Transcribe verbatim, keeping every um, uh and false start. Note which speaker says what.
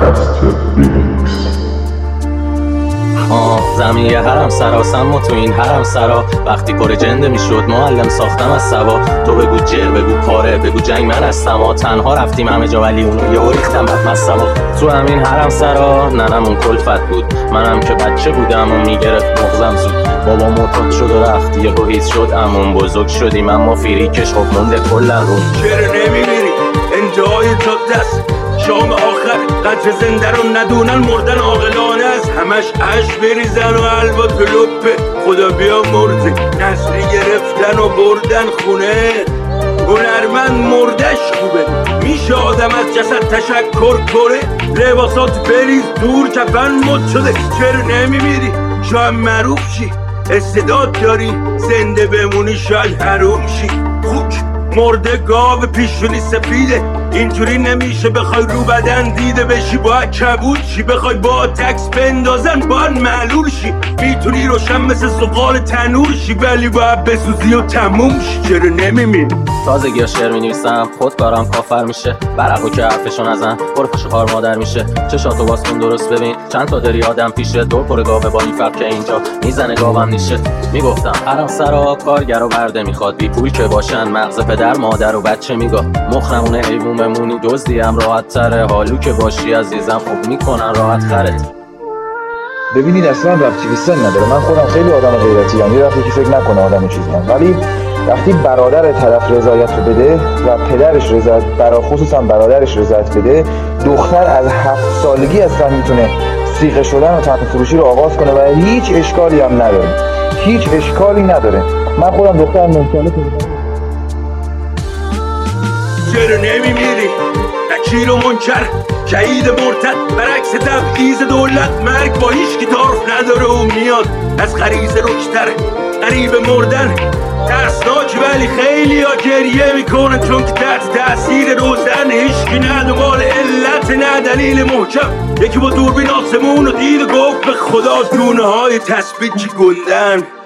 Speaker 1: آه زمین یه حرم سراسم و تو این حرم سرا وقتی پر جنده میشد معلم ساختم از سوا. تو بگو جر بگو پاره بگو جنگ من هستم ها. تنها رفتیم همه جا ولی اونو یه ریختم بدمستم ها. تو همین حرم سرا ننم اون کلفت بود، منم که بچه بودم و میگرفت مغزم زود. بابا معتاد شد و رفت یه هیچ شد امون بزرگ شدیم اما فریکش خب مونده کلن رو.
Speaker 2: چرا نمیبینی انتهای جاده است شام آخر قدر زنده رو ندونن مردن عاقلانه است. همش اش بریزن و حلوا تو لپه خدا بیا مرده نسلی گرفتن و بردن خونه. هنرمند مردش خوبه میشه آدم از جسد تشکر کنه. لباسات بریز دور کفن مد شده چرا نمیمیری شاید معروف شی. استعداد داری زنده بمونی شاید حروم شی. خوک مرده گاو پیشونی سفیده اینجوری نمیشه بخوای رو بدن دیده بشی باید کبود شی. بخوای با تکس بندازن باید معلول شی. میتونی روشن مثل سقال تنور شی ولی باید بسوزی و تموم شی. چرا نمیمیری؟
Speaker 1: تازگی ها شعر مینویسم خود کارم کافر میشه. برقو که حرفشو نزن برو پشت خار مادر میشه. چشاتو باز کن درست ببین چند تا داری آدم پیشه. دور پر گاوه با این فرق که اینجا میزنه گاوم نیشه. میگفتم حرم سرا کارگر و برده میخواد بی پول که باشن مغز پدر مادر و بچه میگه مخنمونه حیوون بمونی دزدی هم راحت تره. حالو که باشی عزیزم خوب میکنن راحت خرت.
Speaker 3: ببینید اصلا ربطی به سن نداره. من خودم خیلی آدم غیرتی ام، یه وقتی که فکر نکنه آدم چیزیم، ولی وقتی برادر طرف رضایت رو بده و پدرش رضایت برا خصوصا برادرش رضایت بده، دختر از هفت سالگی اصلا میتونه سیغه شدن و تن فروشی رو آغاز کنه و هیچ اشکالی هم نداره. هیچ اشکالی نداره. من خودم دخترم نمی‌تونه.
Speaker 2: چرا نمیمیری؟ نکیر و منکر شهید مرتد برعکس تبعیض دولت مرگ با هیچ کی تعارف نداره و میاد از غریزه رکتر. قریب مردن ترسناک ولی خیلی ها گریه میکنن چون که تحت تأثیر روزن هیچکی نه دنبال علت نه دلیل محکم. یکی با دوربین آسمون و دید و گفت به خدا دونه های تثبیت که گندن.